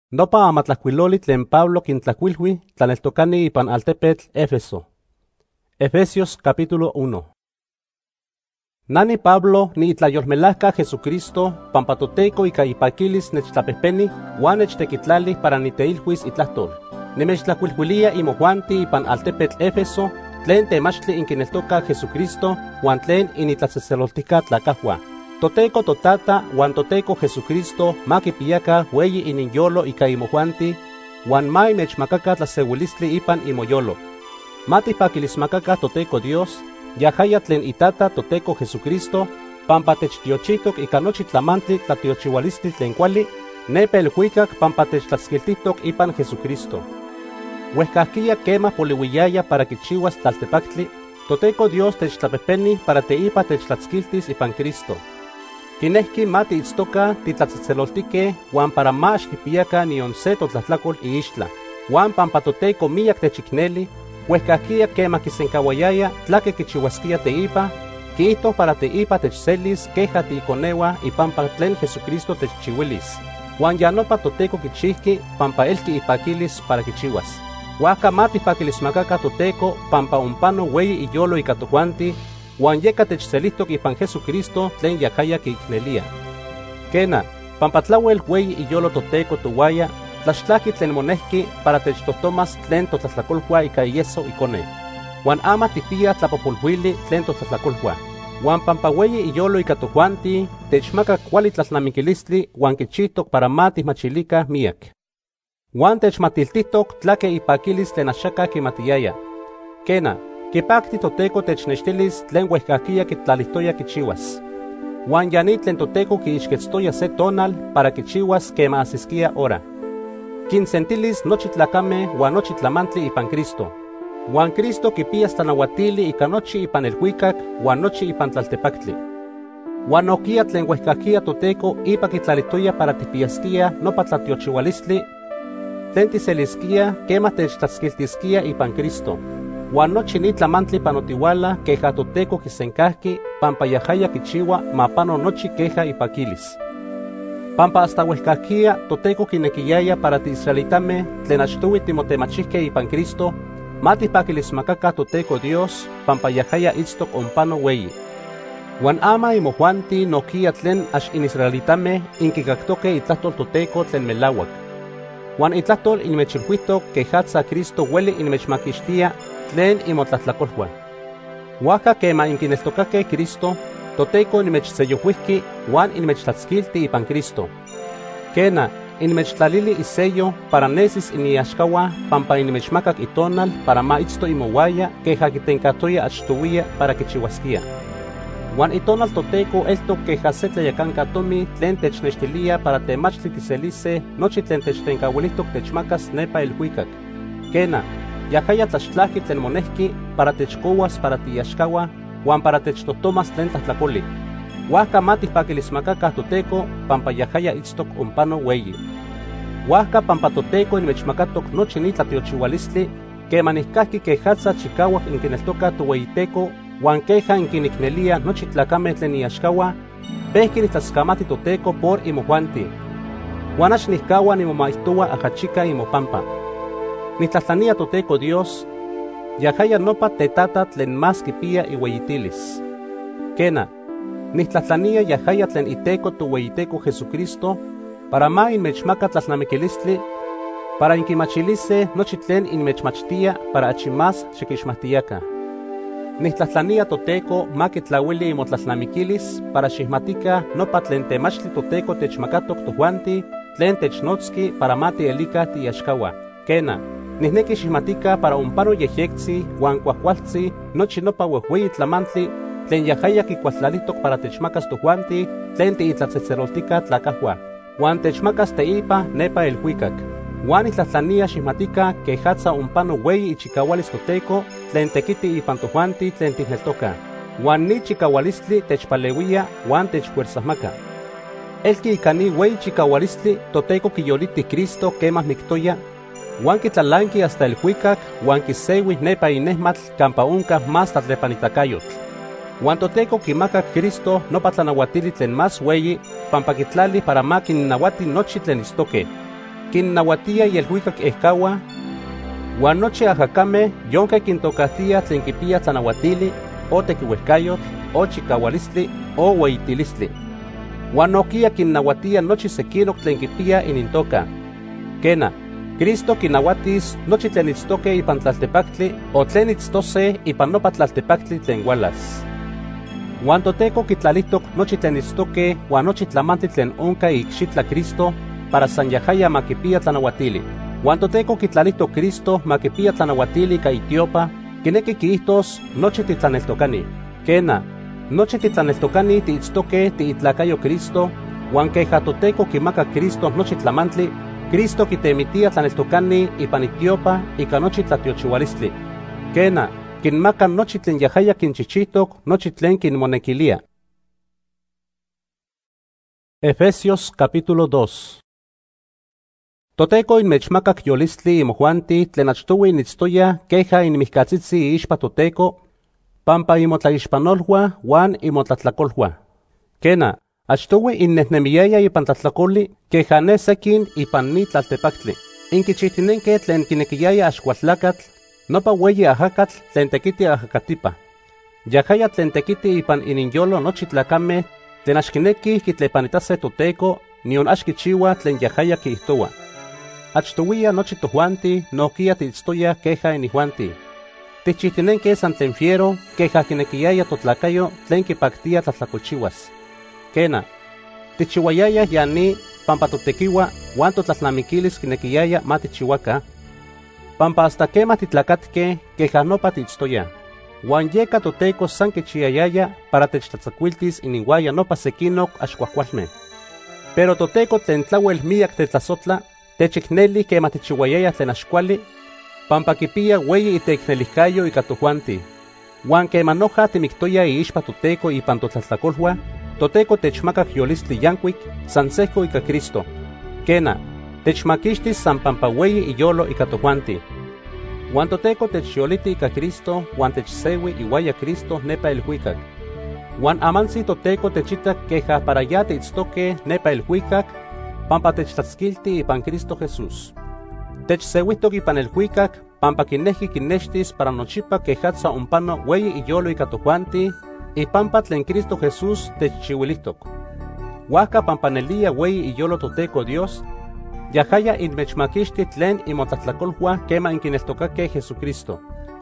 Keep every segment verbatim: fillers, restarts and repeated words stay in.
Nopa amatlacuiloli tlen Pablo quintlacuilhui tlaneltocani ipan altepetl Éfeso. Efesios capítulo uno. Nani Pablo ni itlayolmelahka Jesucristo pampa toteco ica ipaquilis nechtlapehpeni uan nechtequitlali para niteilhuis itlahtol. Nimechtlacuilhuilia imojuanti ipan altepetl Éfeso tlen temachtli inquineltoca Jesucristo uan tlen initlatzeseloltica tlacahua. Toteco totata uan toteco Jesucristo ma kipiyaca ueyi ininyolo ica imojuanti uan ma inechmacaca tlaseuilistli ipan imoyolo. Ma tipaquilismacaca toteco Dios, yahaya tlen itata toteco Jesucristo, pampa techtiochitok ica nochi tlamantli tlatiochiualistli tlen kuali, nepa elhuicac pampa techtlatzquiltitok ipan Jesucristo. Huehcahquia quema polihuiyaya para quichiuas tlaltepactli, toteco Dios techtlapehpeni para teipa techtlatzquiltis ipan Cristo. Quinehki ma tiitztoca titlatzetzeloltique uan para ma axquipiyaca nion se totlatlacol iixtla, uan pampa toteco miyac techicneli, huehcahquia quema quisencauayaya tlaque quichiuasquia teipa, quito para teipa techcelis queja tiiconeua ipampa tlen Jesucristo techchiuilis, uan ya nopa toteco quichihqui pampa elqui ipaquilis para quichiuas. Huaca ma tipaquilismacaca toteco pampa umpano ueyi iyolo ica tojuanti, uan yeca techcelihtoc ipan Jesucristo tlen yacaya quiicnelia. Quena, pampa tlauel ueyi iyolo toteco towaya, tlaxtlaki tlen monehki para techtohtomas tlen totlatlacolhua ica ieso icone. Uan ama tipia tlapopolhuili tlen totlatlacolhua. Uan pampa ueyi iyolo ica tojuanti, techmaca cuali tlalnamiquilistli uan quichihtoc para ma tihmachilica miak. Uan techmatiltihtoc tlaque ipaquilis tlen axaca quimatiyaya. Quena, quipacti toteco technextilis tlen huehcahquia quitlalihtoya quichiuas. Uan yani tlen toteco quiixquetztoya se tonal para quichiuas quema asisquia hora. Quinsentilis nochi tlacame uan nochi tlamantli ipan Cristo. Uan Cristo quipiyas tlanauatili ica nochi ipan elhuicac uan nochi ipan tlaltepactli. Uan noquia tlen huehcahquia toteco ipa quitlalihtoya para tipiyasquia nopa tlatiochiualistli tlen tiselisquia quema techtlatzquiltisquia ipan Cristo. Uan nochi ni tlamantli panotiuala queja toteco quisencahqui pampa yahaya quichiua mapano nochi queja ipaquilis. Pampa hasta huehcahquia toteco quinequiyaya para tiisraelitame tlen achtoui timotemachihque ipan Cristo, ma tipaquilismacaca toteco Dios pampa yahaya itztoc ompano ueyi. Uan ama imojuanti noquia tlen ax inisraelitame inquicactoque itlahtol toteco tlen melauac. Uan itlahtol inmechilhuihtoc quejatza Cristo hueli inmechmaquixtia tlen imotlahtlacolhua. Huaca quema inquineltocaque Cristo, toteco inmechsellohuihqui uan inmechtlatzquilti ipan Cristo. Quena, inmechtlalili isello para nesis iniaxcaua pampa inmechmacac itonal para ma itzto imowaya queja quitencatoya achtowia para quichiuasquia. Uan itonal toteco eltoc queja se tlayacanca tomi tlen technextilia para temachtli tiselise nochi tlen techtencauilihtoc techmacas nepa elhuicac. Quena, yahaya tlaxtlahqui tlen monehki para techcouas para tiaxcaua uan para techtotomas tlen tlahtlacoli. Huaca ma tipaquilismacaca toteco pampa yahaya itztoc ompano ueyi. Huaca pampa toteco inmechmacatoc nochi ni tlatiochiualistli quema nihcahqui quejatza chicauac inquineltoca toweyiteco uan queja inquinicnelia nochi tlacame tlen iaxcaua, pehqui nitlatzcamati toteco por imojuanti. Uan ax nihcaua nimomaihtoua ajachica imopampa. Nitlatlania toteco Dios, yahaya nopa tetata tlen mas quipia iueyitilis. Quena, nitlatlania yahaya tlen iteco toweyiteco Jesucristo, para ma inmechmaca tlalnamiquilistli, para inquimachilise nochi tlen inmechmachtia para achimas xiquixmahtiyaca. Nitlatlania toteco ma quitlauili imotlalnamiquilis para xihmatica nopa tlen temachtli toteco techmacatoc tojuanti tlen technotzqui para ma tielica tiaxcaua. Quena, nihnequi xihmatica para umpano yejyectzi uan cuahcualtzi nochi nopa uehueyi tlamantli tlen yahaya quicualtlalihtoc para techmacas tojuanti tlen tiitlatzetzeloltica tlacahua, uan techmacas teipa nepa elhuicac. Uan nitlatlania xihmatica quejatza umpano ueyi ichicaualis toteco tlen tequiti ipan tojuanti tlen tihneltoca, uan ni chicaualistli techpaleuia uan techfuerzahmaca. Elqui ica ni ueyi chicaualistli toteco quiyoliti Cristo quema mictoya, uan quitlalanqui hasta elhuicac uan quiseui nepa inehmatl campa unca mas tlatlepanitacayotl. Uan toteco quimacac Cristo nopa tlanauatili tlen mas ueyi pampa quitlali para ma quinnauati nochi tlen istoque. kinnahuatia yelhuicac ehcaua, huan nochi ajacame yonque quintocahtia tlen quipia tlanahuatili, o tequiuehcayotl, o chicaualistli, o ueyitilistli. Huan noquia kinnahuatia nochi sequinoc tlen quipia inintoca. Quena, Cristo quinahuatis nochi tlen itztoque ipan tlaltepactli, o tlen itztose ipan nopa tlaltepactli tlen hualas. Huan Toteco quitlalihtoc nochi tlen itztoque huan nochi tlamantli tlen onca icxitla Cristo, para san yahaya ma quipia tlanahuatili. Huan Toteco quitlalihtoc Cristo ma quipia tlanahuatili ca itiopa, quinequi quiihtos nochi titlaneltocani. Quena, nochi titlaneltocani tiitztoque tiitlacayo Cristo, huan queja Toteco quimaca Cristo nochi tlamantli, Cristo quitemitia tlaneltocani ipan itiopa ica nochi tlatiochiualistli. Quena, quinmaca nochi tlen yahaya quinchichihtoc nochi tlen quinmonequilia. Efesios capítulo dos. Toteco inmechmacac yolistli imojuanti tlen achtoui initztoya queja inmihcatzitzi iixpa Toteco, pampa imotlaixpanolhua huan imotlatlacolhua. Quena, achtoui innehnemiyaya ipan tlatlacoli queja ne sequin ipan ni tlaltepactli. Inquichihtinenque tlen quinequiyaya axcualtlacatl, nopa ueyi ajacatl tlen tequiti ajacatipa. Yahaya tlen tequiti ipan ininyolo nochi tlacame tlen axquinequih quitlepanitase Toteco, nion axquichiua tlen yahaya quiihtoua. Achtouia nochi tojuanti noquia tiitztoya queja inijuanti. Tichihtinenque san tlen fiero queja quinequiyaya totlacayo tlen quipactia tlatlacolchiuas. Quena, tichiuayaya yani pampa totequiua huan totlalnamiquilis quinequiyaya ma tichiuaca, pampa hasta quema titlacatque queja nopa tiitztoya. Huan yeca Toteco san quichiayaya para techtlatzacuiltis ininguaya nopa sequinoc axcuahcualme. Pero Toteco tlen tlauel miac tetlasotla, techicneli quema tichiuayaya tlen axcuali, pampa quipia ueyi iteicnelihcayo ica tojuanti. Huan quema noja timictoya iixpa Toteco ipan totlatlacolhua, Toteco techmacac yolistli yancuic san sehco ica Cristo. Quena, techmaquixtis san pampa ueyi iyolo ica tojuanti. Huan Toteco techyoliti ica Cristo huan techseui iuaya Cristo nepa ilhuicac. Huan amansi Toteco techitac queja para ya tiitztoque nepa ilhuicac, pampa techtlatzquilti ipan Cristo Jesús. Techseuihtoc ipan ilhuicac, pampa quinequi quinnextis para nochipa quejatza umpano ueyi iyolo ica tojuanti, y pampa tlen Cristo Jesús techchiuilihtoc. Huaca pampa nelia ueyi iyolo Toteco Dios, yahaya inmechmaquixti tlen imotlatlacolhua quema inquineltocaque Jesucristo.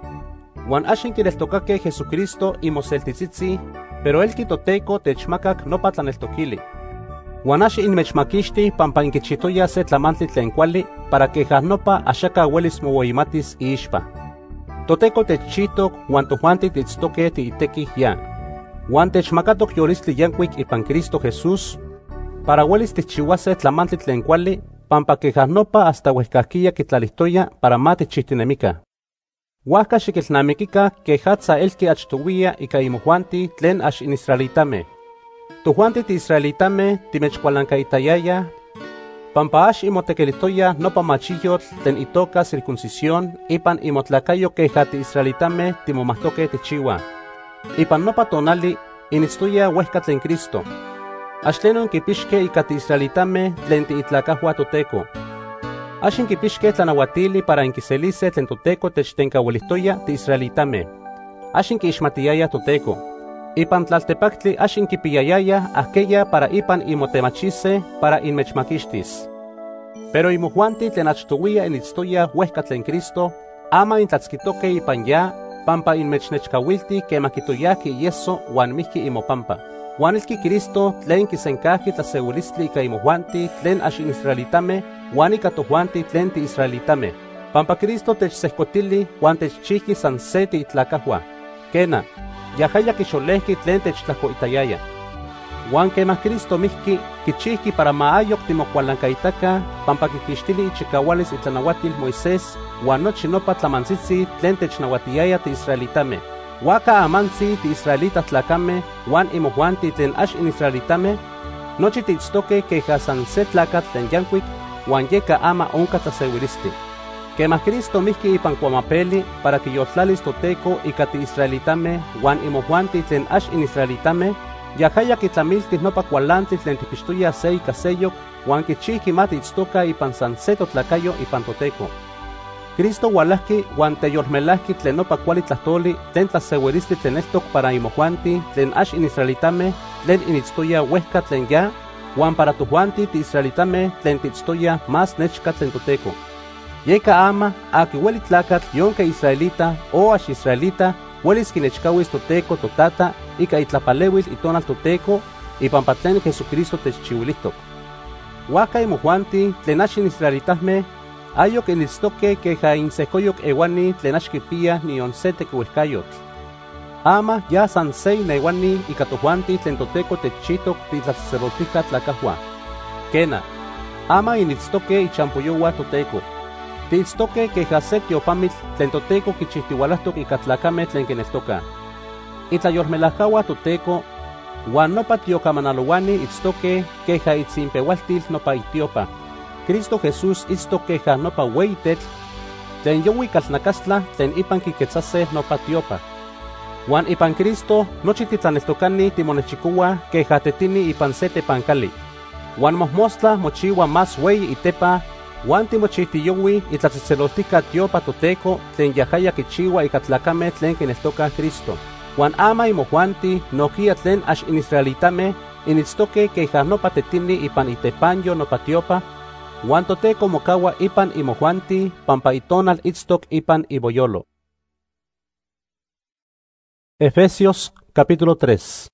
Huan axin quineltocaque Jesucristo imoseltitzitzi, pero elqui Toteco techmacac nopa tlaneltoquili. Huan axi inmechmaquixti pampa inquichitoya se tlamantli tlen cuali para queja nopa axaca uelis moueyimatis iixpa. Toteco techchitoc huan tojuanti tiitztoque tiitequih ya. Huan techmacatoc yolistli yancuic ipan Cristo Jesús, para uelis tichiuase tlamantli tlen cuali, pampa queja nopa hasta huehcahquilla quitlalihtoya para ma tichihtinemica. Huaca xiquilnamiquica quejatza elqui achtouia ica imojuanti tlen ax inisraelitame. Tojuanti ti israelitame timechcualancaitayaya, pampa ax imotequelihtoya nopa machiyotl tlen itoca circuncisión ipan imotlacayo queja ti israelitame timomahtoque tichiua. Ipan nopa tonali initztoya huehca tlen Cristo. Axtlenon quipixque ica ti israelitame tlen ti itlacahua Toteco. Axin quipixque tlanahuatili para inquiselise tlen Toteco techtencahuelihtoya ti israelitame. Axin quiixmatiyaya Toteco. Ipan tlaltepactli axin quipiyayaya aquella para ipan imotemachise para inmechmaquixtis. Pero imojuanti tlen achtouia initztoya huehca tlen Cristo, ama intlatzquitoque ipan ya, pampa inmechnechcahuilti quema quitoyaki yeso huan mihki imopampa. Huan ilki Cristo tlen quisencahki tlaseuilistli ica imojuanti tlen ax inisraelitame huan ica tojuanti tlen ti israelitame. Pampa Cristo techsehcotili huan techchihki san se ti itlacahua. Quena, yahaya quixolehki tlen techtlacoitayaya. Huan quema Cristo mihki quichihki para maayoc timocualancaitaca, pampa quiquixtili ichicaualis itlanahuatil Moisés huan nochi nopa tlamantzitzi tlen technahuatiyaya ti israelitame. Huaca amansi ti israelita tlacame huan imojuanti tlen ax inisraelitame, nochi tiitztoque queja san se tlacat tlen yancuic huan yeca ama onca tlaseuilistli. Quema Cristo mihki ipan cuamapeli para quiyoltlalis Toteco ica ti israelitame huan imojuanti tlen ax inisraelitame, Yahaya kitlamiltis nopa kualantli tlen tipixtoya se ika seyok, wan kichihki mati itztoka ipan san se totlakayo ipan toteko. Cristo walahki wan teyolmelahki tlen nopa kuali tlahtoli tlen tlaseueristli tlen estok para imojuanti tlen ax in israelitame tlen initztoya wehka tlen ya, wan para tujuanti ti israelitame tlen titztoya más nechka tlen toteko. Yeka ama aki weli tlakatl yonke israelita o ax israelita welis kinechkawis toteko totata ika itlapalewil itonal toteko ipampa tlen Jesucristo techchiwilihtok. Waka imojuanti tlen ax in israelitame ayok initztoke keja insekoyok ewani tlen ax kipia nion se tekiuehkayotl. Ama ya san sei newani ika tojuanti tlen toteko techchitok titlasacerdotika tlakahua. Kena, ama initztoke ichampoyowa toteko. Tiitztoke keja se tiopamitl tlen toteko kichihtiwalahtok ika tlakame tlen kineltoka. Itlayolmelajawa toteko, wan nopa tiokamanalowani itztoke keja itzimpewaltil nopa itiopa. Cristo Jesús itztok keja nopa wei tetl, tlen yowi kaltnakastla tlen ipan kiketzase nopa tiopa. Wan ipan Cristo nochi titlaneltokani timonechikowa keja tetini ipan se tepankali. Wan mohmostla mochiwa más wei itepa, wan timochihtiyowi itlatzetzeloltika tiopa toteko tlen yahaya kichiwa ika tlakame tlen kineltoka Cristo. Wan ama imojuanti nokia tlen ax in israelitame initztoke keja nopa tetini ipan itepanyo nopa tiopa, wan toteko mokawa ipan imojuanti pampa itonal itztok ipan iboyolo. Efesios capítulo tres.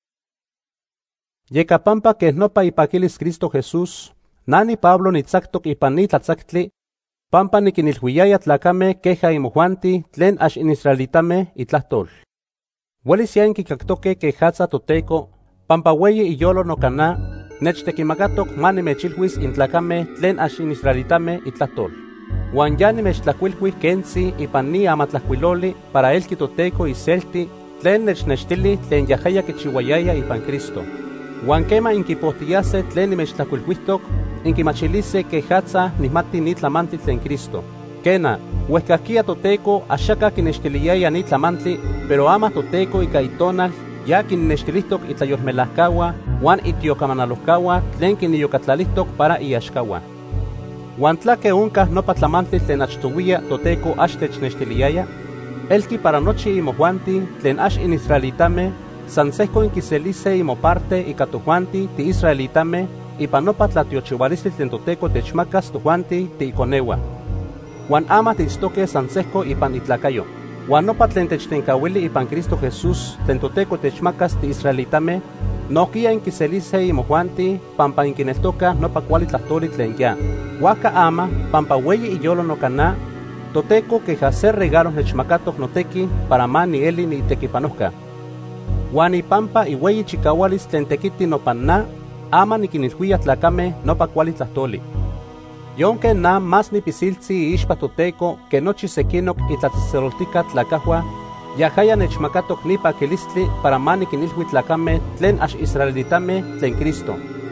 Yeka pampa que nopa ipaquilis Cristo Jesús, nani Pablo nitzaktok ipan ni tlatzaktli, pampa nikinilhuiyaya tlakame keja imojuanti tlen ax in israelitame itlahtol. Welis ya inkikaktoke kejatza toteko, pampa weyi iyolo nokana, nechtekimagatok manimechilhuis intlakame tlen ax in israelitame itlahtol. Wan ya nimechtlakuilhui kensi ipan ni amatlahkuiloli para elki toteko iselti tlen nechnextili tlen yahaya kichiwayaya ipan Cristo. Wan kema inkipohtiyase tlen nimechtlakuilhuistok, inkimachilise kejatza nihmati ni tlamantli tlen Cristo. Kena, huescaquia toteko axaka kinextiliyaya ni tlamantli, pero ama toteko ika itonal ya kinnextilihtok itlayolmelahkawa wan itiokamanalojkawa tlen kiniyokatlalihtok para iaxkawa. Wan tlake onkah nopa tlamantli tlen achtowia toteko ax technextiliyaya, elki para nochi imojuanti tlen ax in israelitame san sehko inkiselise imoparte ika tojuanti ti israelitame ipan nopa tlatiochiualistli tlen toteko techmakas tojuanti ti ikonewa. Wan ama tiitztoke san sehko ipan itlakayo. Wan nopa tlen techtenkawili ipan Cristo Jesús tlen toteko techmakas ti israelitame, nokia inkiselise imojuanti pampa inkineltoka nopa kuali tlahtoli tlen ya. Waka ama pampa weyi iyolo nokana, toteko keja se regalos nechmakatok noteki para ma ni eli ni itekipanohka. Wan ipampa iweyi chikawalis tlen tekiti nopan na, ama nikinilhuia tlakame nopa kuali tlahtoli. Yonke na más nipisiltzi iixpa toteko que nochi sekinok itlatzetzeloltika tlakahua, yahaya nechmakatok ni pakilistli para ma nikinilhui tlakame tlen ax israelitame tlen Cristo.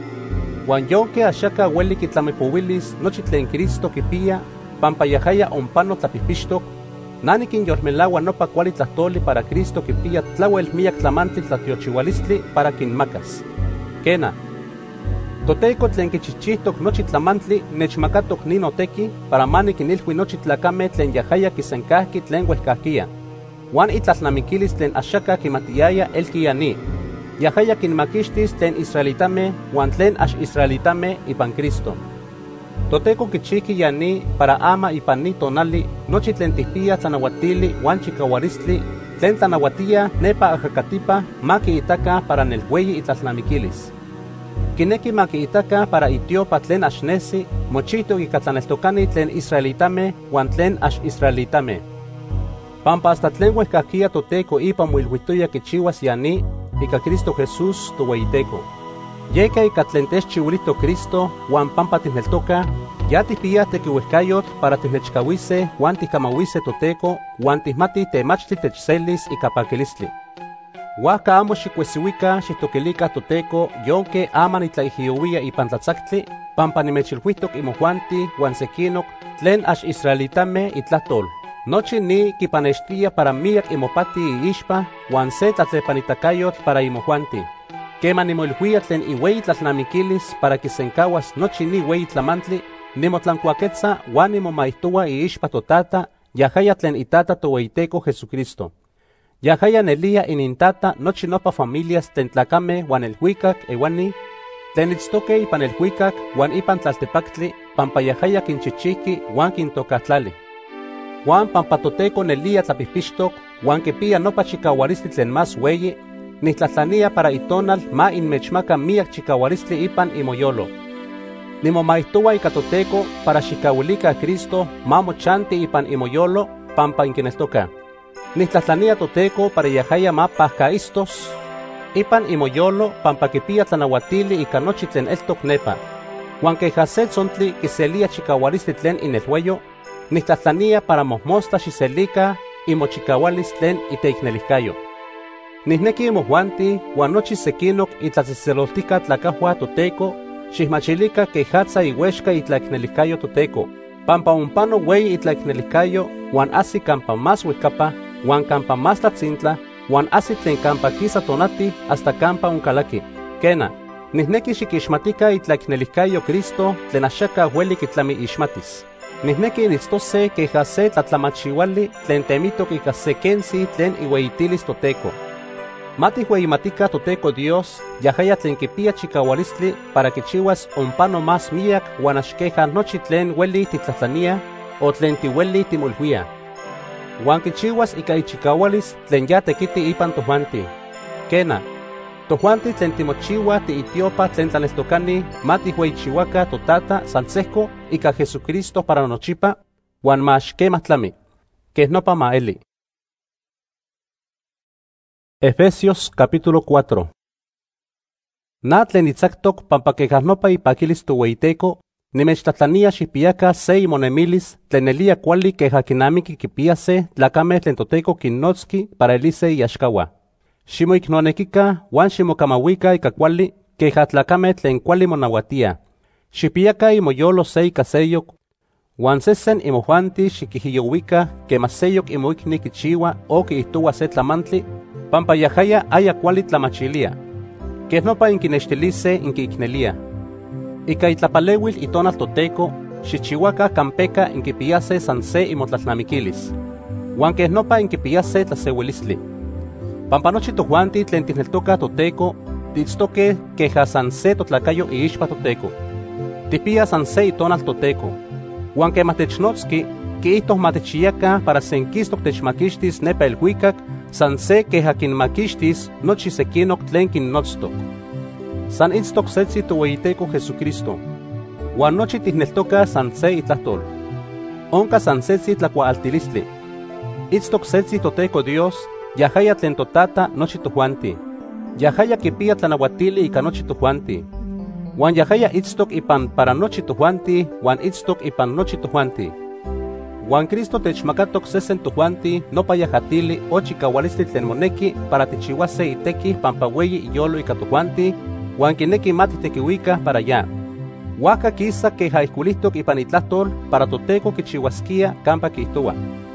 Wan yonke axaka ueli kitlamepowilis nochi tlen Cristo kipia, pampa yahaya ompano tlapihpixtok, na nikinyolmelaua nopa kuali tlahtoli para Cristo kipia tlauel miyak tlamantli tlatiochiualistli para kinmakas. Kena, toteko tlen kichichihtok nochi tlamantli nechmakatok ni noteki para ma nikinilhui nochi tlakame tlen yahaya kisenkahki tlen uehkahkia. Wan itlalnamikilis tlen axaka kimatiyaya elki yani. Yahaya kinmakixtis tlen israelitame wan tlen ax israelitame ipan Cristo. Toteko kichihki yani para ama ipan ni tonali nochi tlen tihpia tlanawatili wan chikawalistli tlen tlanawatia nepa ajakatipa ma kiitaka para nelhueyi itlalnamikilis. Kineki makiitaka para itiopa tlen ax nesi, mochihtok ika tlaneltokani tlen israelitame wan tlen ax israelitame. Pampa hasta tlen uehkahkia toteko ipan moilhuitoya kichiwas yani ika Cristo Jesús toweiteko. Yeka ika tlen techchiwilito Cristo wan pampa tihneltoka, ya tihpia tekiuehkayot para tihnechkawise wan tihkamawise toteko wan tihmati temachtli techselis ika pakilistli. Waka amo xikuesiwika xitokilika toteko yonke ama nitlaijiyowia ipan tlatzaktli, pampa nimechilhuistok imojuanti wan sekinok tlen ax israelitame itlahtol. Nochi ni kipanextia para miyak imopati iixpa wan se tlatlepanitacayot para imojuanti. Quema nimolhuia tlen iwei tlalnamiquilis para kisenkawas nochi ni wei tlamantli, nimotlancuaquetza wan nimomaihtoua iixpa totata, yahaya tlen itata toweiteco Jesucristo. Yahaya nelia inintata nochi nopa familias tlen tlacame wan elhuicac ewani, tlen itztoque ipan elhuicac wan ipan tlaltepactli, pampa yahaya kinchichihki wan kintocatlali. Wan pampa toteco nelia tlapihpixtoc, wan kipia nopa chikaualistli tlen más weyi, nitlatlania para itonal ma inmechmaka miak chikaualistli ipan imoyolo. Nimomaihtoua ika toteco para xikauilika Cristo ma mochanti ipan imoyolo pampa inkinestoka. Nitlatlania toteco para yahaya ma pahkaistos ipan imoyolo pampa kipia tlanauatili ika nochi tlen eltok nepa. Wan keja se tzontli kiselia chikaualistli tlen inelhueyo, nitlatlania para mohmosta xiselika imochikaualis tlen iteiknelihkayo. Nihneki mohuanti wan nochi sekinok itlatzeseloltika tlakahua toteco, xihmachilika kehatza iuexka itlaiknelihkayo toteco, pampa umpano wei itlaiknelihkayo wan asi kampa más huehkapa, wan kampa más tlatzintla, wan asi tlen kampa kisa tonati hasta kampa unkalaki. Kena, nihneki xikixmatika itlaiknelihkayo Cristo tlen axaka hueli kitlami ixmatis. Nihneki nitztose keja se tlatlamachiuali tlen temitok ika se kensi tlen iweitilis toteco. Matihweimatika toteco Dios, yahaya tlen kipia chikaualistli para kichiwas umpano más miak wan axkeja nochi tlen hueli titlatlania o tlen tihueli timolhuia. Wan kichiwas ika ichikaualis tlen ya tekiti ipan tohuanti. Kena, tohuanti tlen timochiwa tiitiopa tlen tlaneltokani matihweichiwaka totata salsehko ika Jesucristo para nochipa, wan ma axkemah tlami. Kehnopa ma eli. Efesios capítulo cuatro. Na tlen itzaktok pampa kehanopa ipakilis toweiteco, nimechtlatlania xihpiaka se imonemilis tlen nelia kuali keja kinamiki kipia se tlakame tlen toteco kinnotski para elise iaxkawa. Ximoiknonekika wan ximokamauika ika kuali keja tlakame tlen kuali monauatia. Xihpiaka imoyolo se ika seyok, wan sesen imohuanti xikihiyouika kema seyok imoikni kichiwa o kiihtoua se tlamantli, pampa yahaya aya kuali tlamachilia. Kehnopa inkinextilise inkiiknelia. Ika itlapalewil itonal toteco, xichiwaka kampeka inkipiyase san se imotlalnamikilis. Wan kehnopa inkipiyase tlasewilistli. Pampa nochi tohuanti tlen tihneltoka toteco, tiitztoke keja san se totlakayo iixpa toteco. Tipia san se itonal toteco. Wan kema technotski, kiihtoh matechiyaka para senkistok techmakixtis nepa elhuicac, san se keja kinmakixtis nochi sekinok tlen kinnotztok. San itztok setzi toweiteco Jesucristo. Wan nochi tihneltoka san se itlahtol. Onka san setzi tlakuaaltilistli. Itztok setzi toteco Dios, yahaya tlen totata nochi tohuanti. Yahaya kipia tlanauatili ika nochi tohuanti. Wan yahaya itztok ipan para nochi tohuanti, wan itztok ipan nochi tohuanti. Wan Cristo techmakatok sesen tohuanti nopa yajatili o chikaualistli tlen moneki para tichiwase iteki pampa weyi iyolo ika tohuanti, wan kineki matitekiuika para ya. Waka kisa keja ihkulihtok ipan itlahtol para toteco kichiwaskia kampa kihtoua.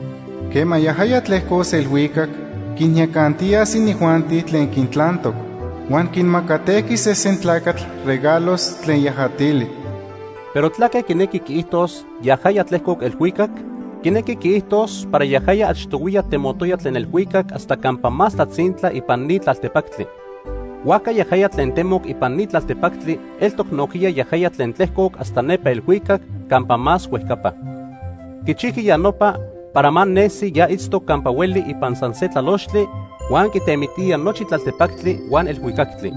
Kema yahaya tlehkos elhuicac, kinyakantia sinihuanti tlen kintlantok, wan kinmakateki sesen tlakatl regalos tlen yajatili. Pero tlake kineki kiihtos yahaya tlehkok elhuicac, kineki kiihtos para yahaya achtowia temotoya tlen elhuicac hasta kampa más tlatzintla ipan ni tlaltepactli. Waka yahaya tlen temok ipan ni tlaltepactli, eltok nokia yahaya tlen tlehkok hasta nepa elhuicac kampa más huehkapa. Kichiki yanopa para man nesi ya itztok kampa weli ipan san se tlalochtli, wan kitemitia nochi tlaltepactli wan elhuicactli.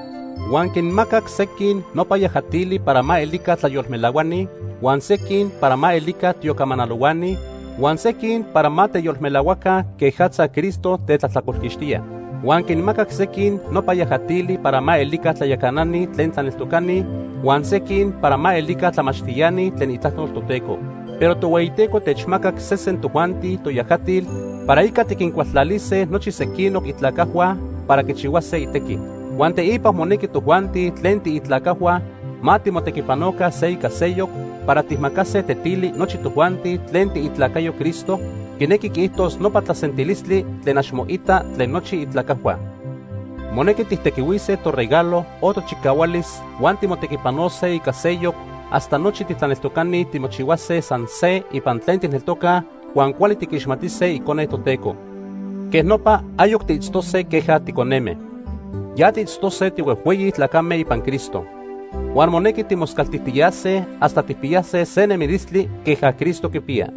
Wan kinmakak sekin nopa yajatili para ma elika tlayolmelawani, wan sekin para ma elika tiokamanalowani, wan sekin para ma teyolmelawaka kehatza Cristo tetlatlakolkixtia. Wan kinmakak sekin nopa yajatili para ma elika tlayakanani tlen tlaneltokani, wan sekin para ma elika tlamachtiani tlen itlahtol toteco. Pero toweiteco techmakak sesen tohuanti toyajatil para ika tikinkuatlalise nochi sekinok itlakahua para kichiwase iteki. Wan teipa moneki tohuanti tlen tiitlakahua ma timotekipanoka se ika seyok para tihmakase tetili nochi tohuanti tlen tiitlakayo Cristo, kineki kiihtos nopa tlasentilistli tlen axmoita tlen nochi itlakahua. Moneki tihtekiuise to regalo o to chikawalis, huan timotekipanose y casello, hasta nochi titlaneltokani timochihuase san se y pantlen tineltoka, huan kuali tikixmatise ikone toteco. Que nopa ayok tiitztose queja ticoneme. Ya tiitztose tihuehueyi tlacame ipan Cristo. Huan moneki timoscaltitiyase hasta tipiyase se nemilistli queja Cristo kipia.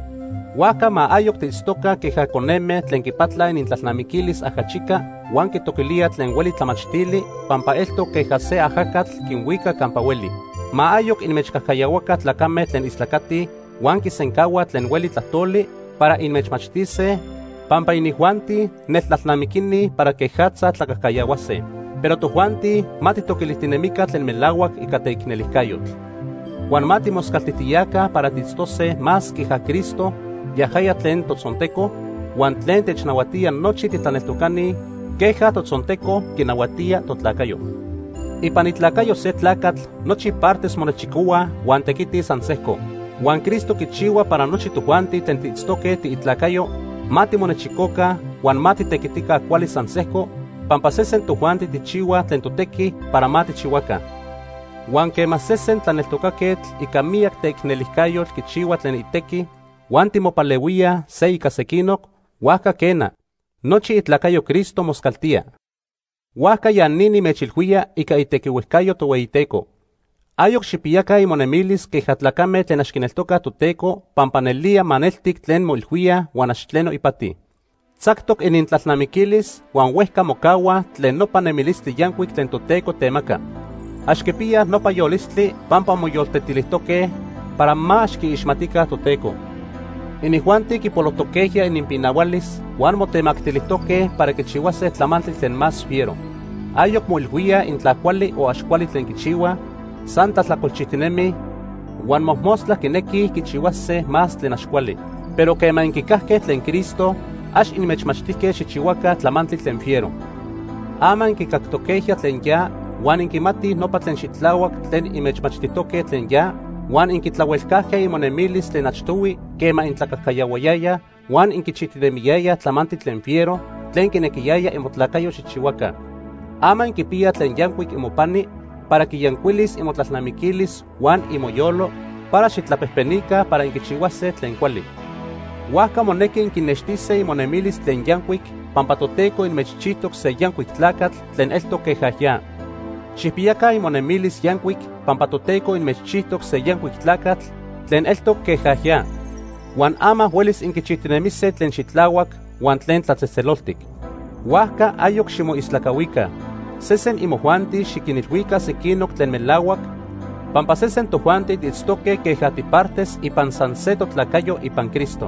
Huaca ma ayok tiitztoka queja coneme tlen kipatla en intlalnamiquilis ajachica, huan kitoquilia tlen hueli tlamachtili, pampa elto queja se ajacatl kinhuica campaweli. Ma ayok inmechcajcayahuaca tlacame tlen islacati, huan kisencaua tlen hueli tlatoli, para inmechmachtise, pampa inihuanti netlatnamikini para quejatza tlacajcayahuase. Pero tohuanti mati toquilitinemica tlen melauac ica teicnelicayotl. Huan mati moscaltitiyaca para titztose más queja Cristo, yajaya tlen totzonteco, huan tlen technahuatia nochi titlaneltocani, queja totzonteco quinahuatia totlacayo. Ipan itlacayo se tlacatl, nochi partes monechicua, huan tequiti sanseco. Huan Cristo kichiwa para nochi tohuanti tlen titztoque ti itlacayo, mati monechicoca, huan mati tequitica cuali sanseco, pampasesen tohuanti tichiwa tlen toteki para mati chihuaca. Huan quemasesen tlaneltocaquetl ica miac teicnelicayotl kichiwa tlen iteki, huan timopaleuia se ica sequinoc, huaca quena, nochi itlacayo Cristo moscaltia. Huaca ya nini mechilhuia ica itequihuescayo tohueiteco. Ayok xipiaca y monemilis quejatlacame tlen axquineltoca toteco, pampanelia maneltic tlen moilhuia huan axtleno ipati. Tzaktok en intlalnamiquilis, huan huesca mocaua tlen nopa nemilistli yancuic tlen toteco temaca. Axquipia nopa yolistli pampa moyoltetilihtoque para ma axquiixmatica toteco. Inihuanti kipolotoqueya en impinahualis, huan motemactilihtoque para kichihuase tlamantli tlen más fiero. Ayok moilhuia intlacuali o axcuali tlen kichiwa, santa tlacolchitinemi, huan mohmostla kineki kichihuase más tlen axcuali. Pero quema inkikahque tlen Cristo, ax inmechmachtique xichihuaca tlamantli tlen fiero. Ama inkikaktoqueya tlen ya, huan inkimati nopa tlen xitlauac tlen inmechmachtitoque tlen ya, huan inkitlauelcahque imonemilis tlen achtoui, quema intlacajcayauayaya, huan inkichitinemiaya tlamantli tlen fiero, tlen kinequiyaya imotlacayo xichihuaca. Ama inkipia tlen yancuic imopani, para quiyancuilis imotlalnamiquilis huan imoyolo, para xitlapehpenica para inkichihuase tlen cuali. Huaca moneki inkinextise imonemilis tlen yancuic, pampa toteco inmechchihtoc se yancuic tlacatl tlen elto quejaya. Xipiaca imonemilis yancuic, pampa toteco inmechchihtoc se yancuic tlacatl tlen elto quejaya. Huan ama huelis inkichihtinemise tlen xitlauac huan tlen tlatzezeloltic. Huaca ayok ximoislacahuica. Sesen imohuanti xiquinilhuica sequinoc tlen melauac, pampa sesen tohuanti titztoque quejatipartes ipan san se totlacayo ipan Cristo.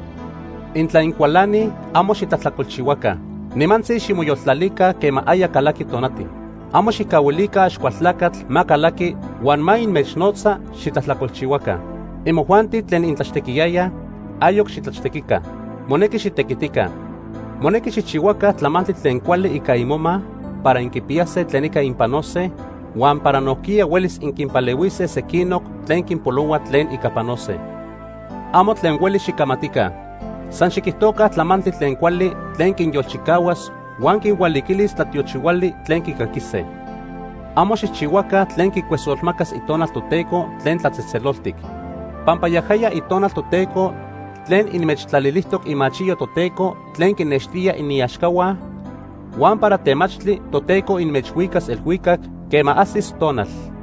Intla incualani amo xitlatlacolchihuaca, nimantzi ximoyoltlalica quema aya calaki tonati. Amo xicauilica axcualtlacatl ma calaki huan ma inmechnotza xitlatlacolchihuaca. Imohuanti tlen intlaxtequiyaya, ayok xitlaxtequica, moneki xitequitica. Moneki xichihuaca tlamantli tlen cuali ica imoma, para inquipiase tlen ica impanose, huan para nohquia huelis inquimpaleuise sequinoc tlen quimpoloua tlen ica panose. Amo tlen huelis xicamatica, san xiquihtoca tlamantli tlen cuali tlen quinyolchicahuas, huan quinhualiquilis tlatiochihuali tlen quicaquise. Amo xixchihuaca tlen quicuesolmacas itonal toteco tlen tlatzetzeloltic. Pampa yajaya itonal toteco tlen inmechtlalilihtoc imachillo toteco tlen kinextia iniaxcaua, huan para temachtli toteco inmechhuicas el huicac quema asis tonal.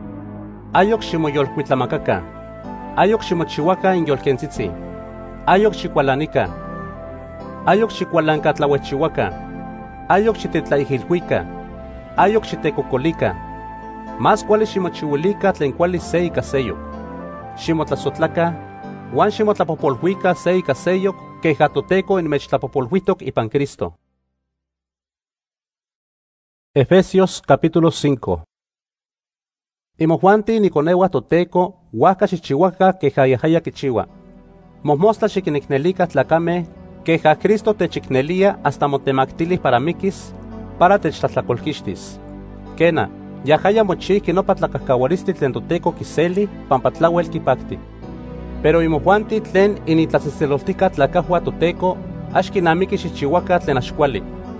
Ayok ximoyolcuitlamacaca, ayok ximochihuaca inyolquentzitzi, ayok xicualanica, ayok xicualancatlahuechihuaca, ayok xititlaihilhuica, ayok xitecocolica, más cuali ximochihuilica tlen cuali se ica seyok, ximotlasotlaca, huan ximotlapopolhuica se ica seyok queja toteco inmechtlapopolhuitoc ipan Cristo. Efesios capítulo cinco. Imohuanti niconewa toteco, huaca xichihuaca queja yajaya kichiwa. Mohmostla xiquinicnelica tlacame, queja Cristo techicnelia hasta motemactilis para miquis, para techtlatlacolquixtis. Quena, yajaya mochiqui nopa tlacascahuaristi tlen toteco quiseli, pampatlauel kipacti. Pero imohuanti tlen initlatzetzeloltica tlacahua toteco, axquinamiqui xichihuaca tlen axcuali.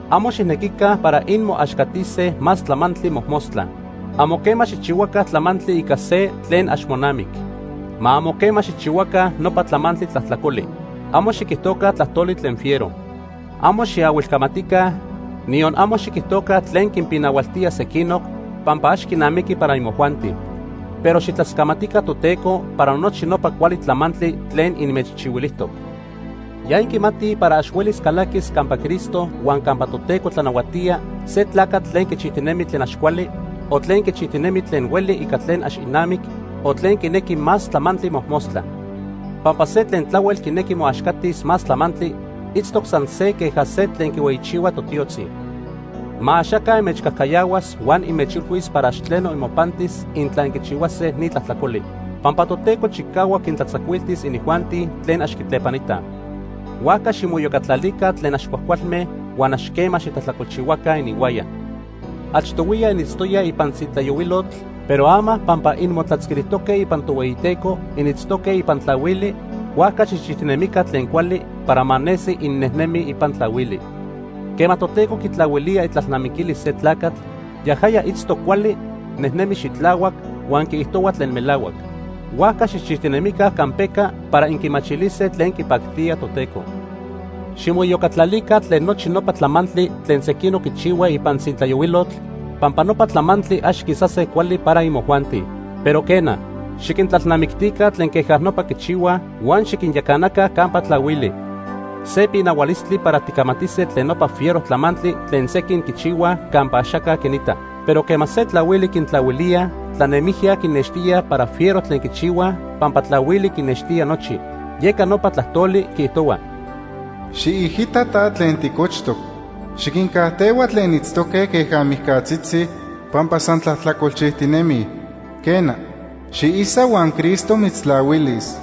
Amo xihnequica para inmo axcatise más tlamantli mohmostla. Amo quema xichihuaca tlamantli ika se tlen axmonamic. Ma amo quema xichihuaca nopa tlamantli tlahtlacoli. Amo xiquihtoca tlahtoli tlen fiero. Amo xiauilcamatica, nion amo xiquihtoca tlen quimpinaualtia sequinoc, pampa axquinamiqui para imojuanti. Pero xitlascamatica toteco para nochi nopa cuali tlamantli tlen inmechichiuilihtoc. Ya inquimati para axuelis calaquis campa Cristo huan campa toteco tlanauatia se tlacatl tlen quichihtinemi tlen axcuali, o tlen quichihtinemi tlen hueli ika tlen axinamic, o tlen quineki más tlamantli mohmostla. Pampa se tlen tlauel quineki moaxcatis más tlamantli, itztoc san se queja se tlen quiueichiua totiotzi. Ma axaca imechcahcayahuas huan imechilhuis para axtleno imopantis intlan quichihuase ni tlahtlacoli. Pampa toteco chicahua quintlatzacuiltis inijuanti tlen axquitlepanita. Huaca ximoyocatlalica tlen axcuahcualme huan axquema xitlahtlacolchihuaca inihuaya. Achtowia initztoya ipan tzitlayowilotl, pero ama pampa inmotlatzquilihtoque ipan toweyiteco initztoque ipan tlawili, huaca xichihtinemica tlen cuali para manesi innehnemi ipan tlawili. Quema toteco quitlauilia itlalnamiquilis se tlacatl, yahaya itztoc cuali, nehnemi xitlauac huan quiihtoua tlen melauac. Huaca xichihtinemica campeca para inquimachilise tlen quipactia toteco. Ximoyocatlalica tlen nochi nopa tlamantli tlen sequino quichiua ipan tzintlayowilotl, pampa nopa tlamantli axquisase cuali para imojuanti. Pero quena, xiquintlalnamictica tlen queja nopa quichiua huan xiquinyacanaca campa tlawili. Se pinaualistli para ticamatise tlen nopa fiero tlamantli tlen sequin quichiua campa axaca quinita. Pero quema se tlawili quintlauilia, tlanemihia quinnextia para fiero tlen quichiua, pampa tlawili quinnextia nochi. Yeca nopa tlahtoli quiihtoua. Xiihita ta tlen ticochtoc, xiquincahteua tlen itztoque queja mihcatzitzi, pampa san tlahtlacolchihtinemi. Quena, xiisa huan Cristo mitztlauilis.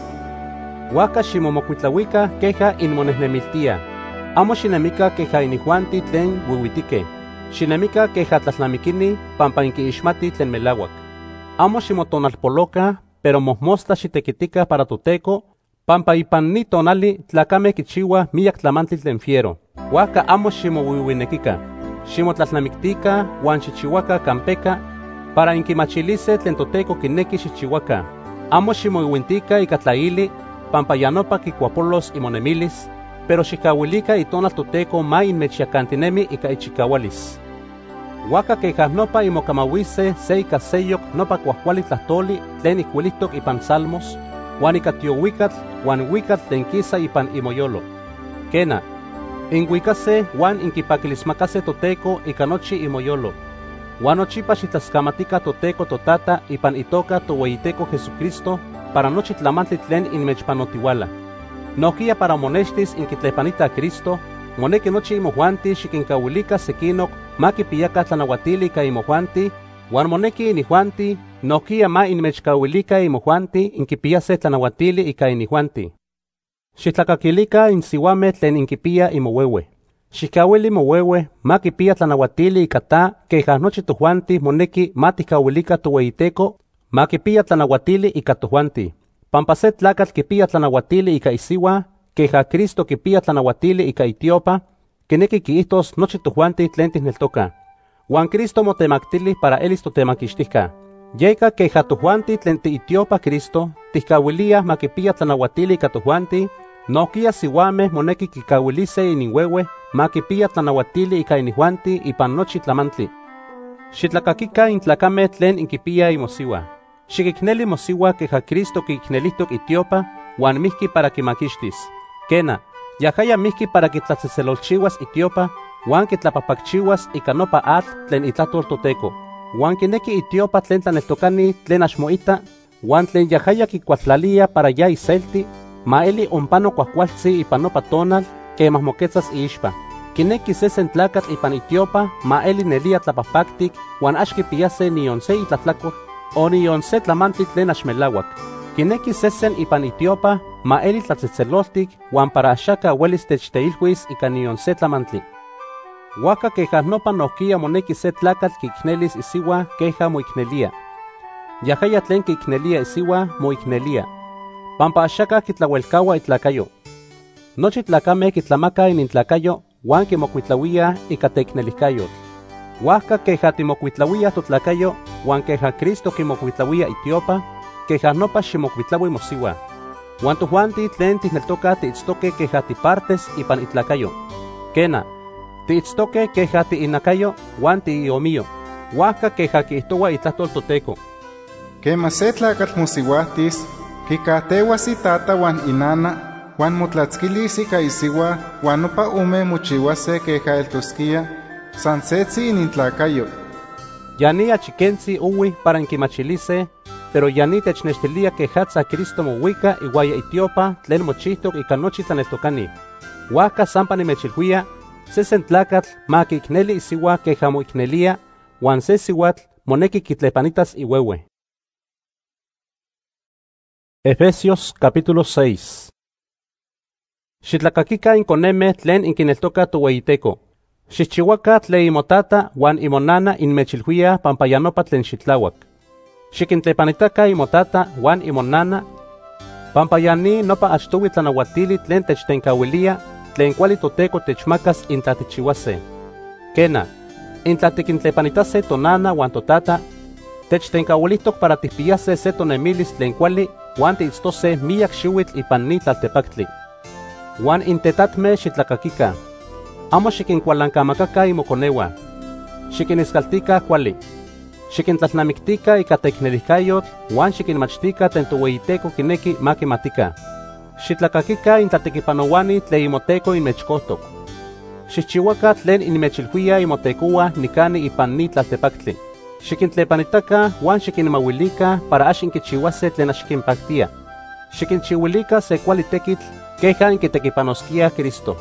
Huaca ximomocuitlahuica queja inmonehnemiltia. Amo xinemica queja inijuanti tlen huihuitique. Xinemica queja tlalnamiquini pampa inquiixmati tlen melauac. Amo ximotonalpoloca, pero mohmostla xitequitica para toteco, pampa ipan ni tonali tlacame quichiua miyac tlamantli tlen fiero. Huaca amo ximohuihuinequica. Ximotlalnamictica huan xichihuaca campeca para inquimachilise tlen toteco quineki xichihuaca. Amo ximoihuintica ika tlaili, pampa yanopa quicuapolos imonemilis, pero xicauilica itonal toteco ma inmechiacantinemi ika ichicaualis. Huaca queja nopa imocamauise se ika seyoc nopa cuahcuali tlahtoli tlen icuilihtoc ipan salmos, huan ika tiohuicatl huan huicatl tlen quisa ipan imoyolo. Quena, inhuicase huan inquipaquilismacase toteco ika nochi imoyolo. Huan nochipa xitlascamatica toteco totata ipan itoca toweyiteco Jesucristo para nochi tlamantli tlen inmechpanotihuala. Noquia para monextis inquitlepanita Cristo, moneki nochi imojuanti xiquincauilica sequinoc ma quipiyaca tlanauatili ika imojuanti, huan moneki inijuanti noquia ma inmechcauilica imojuanti inquipiyase tlanauatili ika inijuanti. Xitlacaquilica insihuame tlen inquipia imohuehue. Xicauili mohuehue ma quipia tlanauatili ika ta queja nochi tojuanti moneki ma ticauilica toweyiteco ma quipia tlanauatili ika tojuanti. Pampa se tlacatl quipia tlanauatili ika isiwa, queja Cristo quipia tlanauatili ika itiopa, quineki quiihtos nochi tojuanti tlen tihneltoca. Huan Cristo motemactili para elis totemaquixtica. Yeca queja tojuanti tlen tiitiopa Cristo, ticauilia ma quipia tlanauatili ika tojuanti, noquia sihuame moneki quicauilise ininhuehue ma quipia tlanauatili ika inijuanti ipan nochi tlamantli. Xitlacaquica intlacame tlen inquipia imosiwa. Xiquicneli mosiwa queja Cristo quiicnelihtoc itiopa, huan mihki para quimaquixtis. Quena, yahaya mihki para quitlatzeselolchihuas itiopa, huan quitlapapacchihuas ika nopa atl tlen itlahtol toteco. Huan quineki itiopa tlen tlaneltocani tlen axmoita, huan tlen yahaya quicuatlalia para ya iselti, ma eli ompano cuahcualtzi ipan nopa tonal, quemah moquetzas iixpa. Quineki sesen tlacatl ipan itiopa, ma eli nelia tlapapactic, huan axquipiyase nion se itlatlacol, o nion se tlamantli tlen axmelauac. Quineki sesen ipan itiopa, ma eli tlatzetzeloltic, huan para axaca huelis techteilhuis ika nion se tlamantli. Huaca queja nopa nohquia moneki se tlacatl quiicnelis isiwa queja moicnelia. Yahaya tlen quiicnelia isiwa moicnelia. Pampa axaca quitlauelcaua itlacayo. Nochi tlacame quitlamaca inintlacayo, huan kimokuitlauia ika teiknelikayotl. Huajka keja timokuitlauia totlacayo, huan keja Cristo kimokuitlauia itiopa, keja nopa ximokuitlaui mosiwa. Huan tojuanti tlen tihneltoka tiitztoke keja tipartes ipan itlacayo. Kena, tiitztoke keja tiinakayo huan tiiomio, huajka keja kiihtowa itlahtol toTeko. Kema se tlakatl mosiuahtis, kikahtewas itata huan inana, huan motlatzquilis ika isiwa, huan nopa ome mochiuase keja eltoskia, san setzi inintlacayo. Yani achikenzi uwi para inkimachilise, pero yani technextilia kejatza Cristo mohuica iguaya itiopa tlen mochihtok ika nochi tlaneltokani. Huajka sampa nimechilhuia, sesen tlakatl ma kiikneli isiwa keja moiknelia, huan se siuatl moneki kitlepanitas iwewe. Efesios capítulo seis. Xitlakakika inkoneme tlen inkineltoka toweyiteko. Xixchihuaka tle imotata huan imonana inmechilhuia pampayanopa tlen xitlawak. Xikintlepanitaka imotata huan imonana, pampayani nopa achtowi tlanauatili tlen techtenkawilia, tlen kuali toTeko techmakas intlatichiwase. Kena, intlatikintlepanitase tonana huan totata, techtenkawilihtok para tikpiyase se tonemilis tlen kuali huan tiitztose miyak xiuitl ipan ni tlaltepaktli. Huan intetatme xitlakakika, amo xikinkualankamakaka imokonewa, xikiniskaltika kuali, xikintlalnamiktika ika teiknelikayotl huan xikinmachtika tlen toweyiteko kineki makimatika. Xitlakakika intlatekipanowani tle imoteko inmechkohtok. Xixchihuaka tlen inmechilhuia imotekowa nikani ipan ni tlaltepaktli. Xikintlepanitaka huan xikinmawilika para ax inkichiuase tlen ax kinpaktia. Xikinchiuilika se kuali tekitl keja inkitekipanoskia Cristo.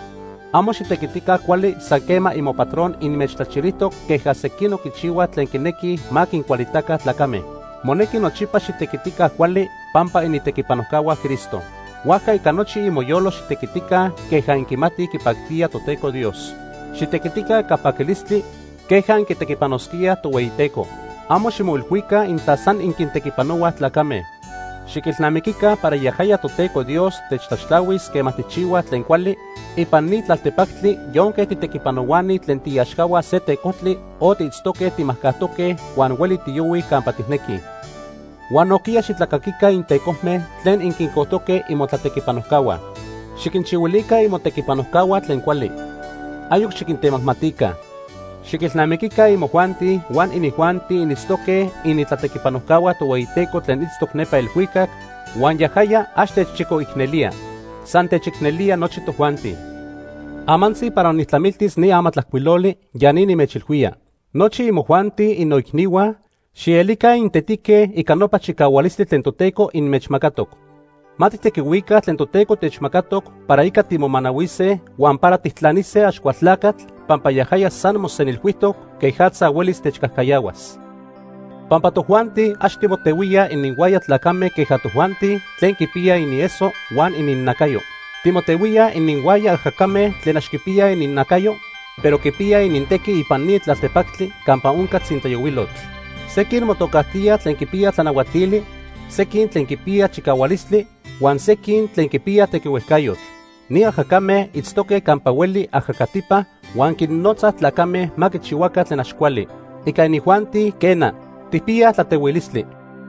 Amo xitekitika kuali sakema imopatrón inmechtlachilihtok keja sekino kichiua tlen kineki ma kinkualitaka tlakame. Moneki nochipa xitekitika kuali pampa initekipanojkawa Cristo. Huajka ika nochi imoyolo xitekitika keja inkimati kipaktia toTeko Dios. Xitekitika ika pakilistli keja inkitekipanoskia toweyiteko. Amo ximoilhuika inta san inkintekipanowa tlakame. Xikilnamikika para yahaya toTeko Dios techtlaxtlauis kema tichiua tlen kuali ipan ni tlaltepaktli yonke titekipanowani tlen tiyaxkawa se tekohtli o tiitztoke timahkahtoke huan ueli tiyowi kampa tihneki. Huan nokia xitlakakika intekohme tlen inkinkohtoke imotlatekipanojkawa. Xikinchiuilika imotekipanojkawa tlen kuali. Ayuk xikintemahmatika. Xikilnamikika imojuanti huan inijuanti initztoke initlatekipanojkawa toweyiteko tlen itztok nepa ilhuikak, huan yahaya ax techchikoiknelia, san techiknelia nochi tojuanti. Amansi para onitlamiltis ni amatlajkuiloli yani nimechilhuia. Nochi imojuanti inoikniwa, xielika intetike ika nopa chikaualistli tlen toTeko inmechmakatok. Matitekiuika tlen toTeko techmakatok para ika timomanauise huan para tihtlanise axkualtlakatl pampa yahaya san mosenilhuihtok kejatza uelis techkahkayawas. Pampa tojuanti ax timoteuia ininguaya tlakame keja tojuanti tlen kipia inieso huan ininnakayo. Timoteuia ininguaya ajakame tlen ax kipia ininnakayo, pero kipia ininteki ipan ni tlaltepaktli kampa onka tzintlayowilotl. Sekin motokahtia tlen kipia tlanauatili, sekin tlen kipia chikaualistli, huan sekin tlen kipia tekiuehkayotl. Ni ajakame itztoke kampa ueli ajakatipa huan kinnotza tlakame ma kichiuaka tlen ax kuali. Ika inijuanti kena, tipia tlateuilistli.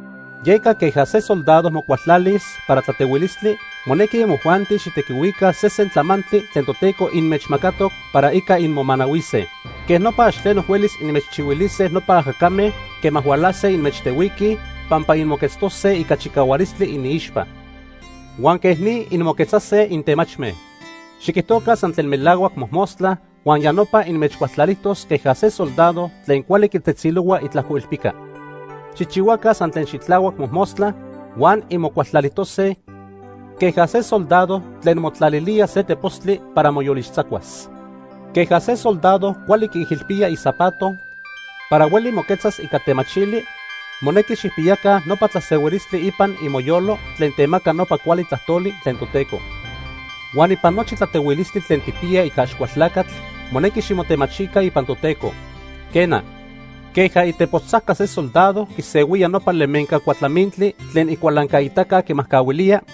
Yeka keja se soldado mokualtlalis para tlateuilistli, moneki imojuanti xitekiuika sesen tlamantli tlen toTeko inmechmakatok para ika inmomanauise. Keh nopa ax tlen ohuelis inmechchiuilise nopa ajakame kemahualase inmechteuiki pampa inmoketztose ika chikaualistli iniixpa. Huan keh ni inmoketzase intemachme. Xikihtoka san tlen melauak mohmostla, huan yanopa inmechkualtlalitos keja se soldado tlen kuali kitetzilowa itlajkoilpika. Xikchiuaka san tlen xitlauak mohmostla, huan inmokualtlalitose keja se soldado tlen motlalilia se tepostli para moyolixtzakuas. Keja se soldado kuali kiihilpia izapato para ueli moketzas ika temachili, moneki xipiyaka nopa tlaseuilistli ipan imoyolo tlen temaka nopa kuali tlahtoli tlen toTeko. Huan ipan nochi tlateuilistli tlen tipia ika axkualtlakatl, moneki ximotemachika ipan toTeko. Kena, keja itepotzaka se soldado kiseuia nopa lemenka kuatlamintli tlen ikualankaitaka kimahkawilia,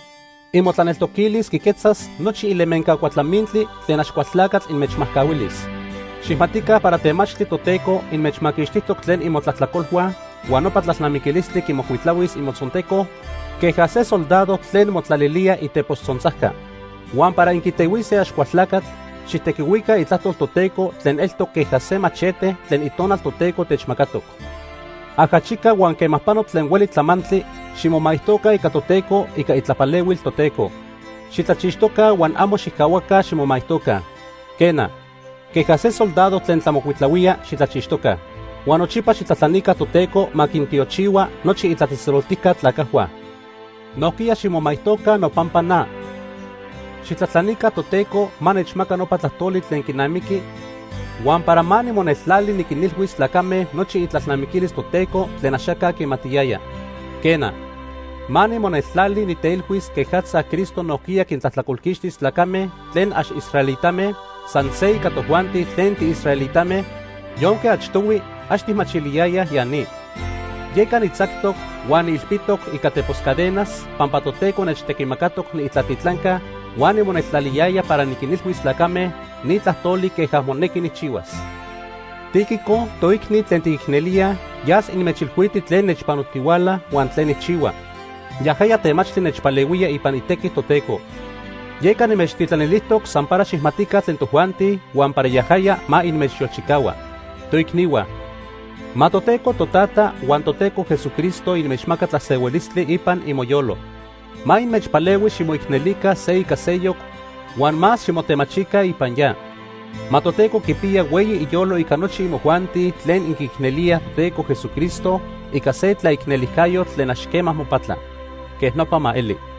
Imotlaneltoquilis kiketsas nochi ilemenkakuatlamintli tlen axkualtlakatl inmechmajkawilis. Xihmatika para temachtli toTeko inmechmakixtihtok tlen imotlahtlakolhuan huan nopa tlalnamikilistli kimokuitlawis imotzonteco queja se soldado tlen motlalilia iteposzontzajka. Huan para inkitewise axkualtlakatl, xitekiuika itlahtol toTeko tlen eltok queja se machete tlen itonal toTeko techmakatok. Ajachika huan kemahpano tlen ueli tlamantli, ximomaihtoka ika toTeko ika itlapalewil toTeko. Xitlachixtoka huan amo xihkauaka ximomaihtoka. Kena, queja se soldado tlen tlamokuitlawia xitlachixtoka. Huan nochipa xitlatlanika toTeko makintiochiwa nochi itlatesololtika tlakahua. Nohkia ximomaihtoka nopampa na. Xitlatlanika toTeko manechmaka nopa tlahtoli tlen kinamiki, huan para mani moneltlali nikinilhuis tlakame nochi itlalnamikilis toTeko tlen axaka kimatiyaya. Kena, mani moneltlali niteilhuis quejatza Cristo nohkia kintlahtlakolkixtis tlakame tlen ax israelitame, san se ika tohuanti tlen ti israelitame, yonke achtowi ax tihmachiliyaya yani. Yekan itzaktok huan ilpitok ika teposcadenas, pampa toTeko nechtekimakatok ni itlatitlanka, huan nimoneltlaliyaya para nikinilhuis tlakame ni tlahtoli queja moneki nichiuas. Tíquico, toikni tlen tiiknelia, yas inmechilhuiti tlen nechpanotkiuala huan tlen nichiua. Yahaya temachtli nechpaleuia ipan iteki toTeko. Yekan nimechtitlanilijtok san para xihmatika tlen tohuanti huan para yahaya ma inmechyolchikaua. Toikniua, ma toTeko totata huan toTeko Jesucristo inmechmaka tlaseuelistli ipan imoyolo. Ma inmechpaleui ximoiknelika se ika seyok, huan mas ximotemachika ipan ya. Ma toTeko kipia weyi iyolo ika nochi imohuanti tlen inkiknelia toTeko Jesucristo ika se tlaiknelihkayo tlen axkemah mopatla. Keh nopa ma eli.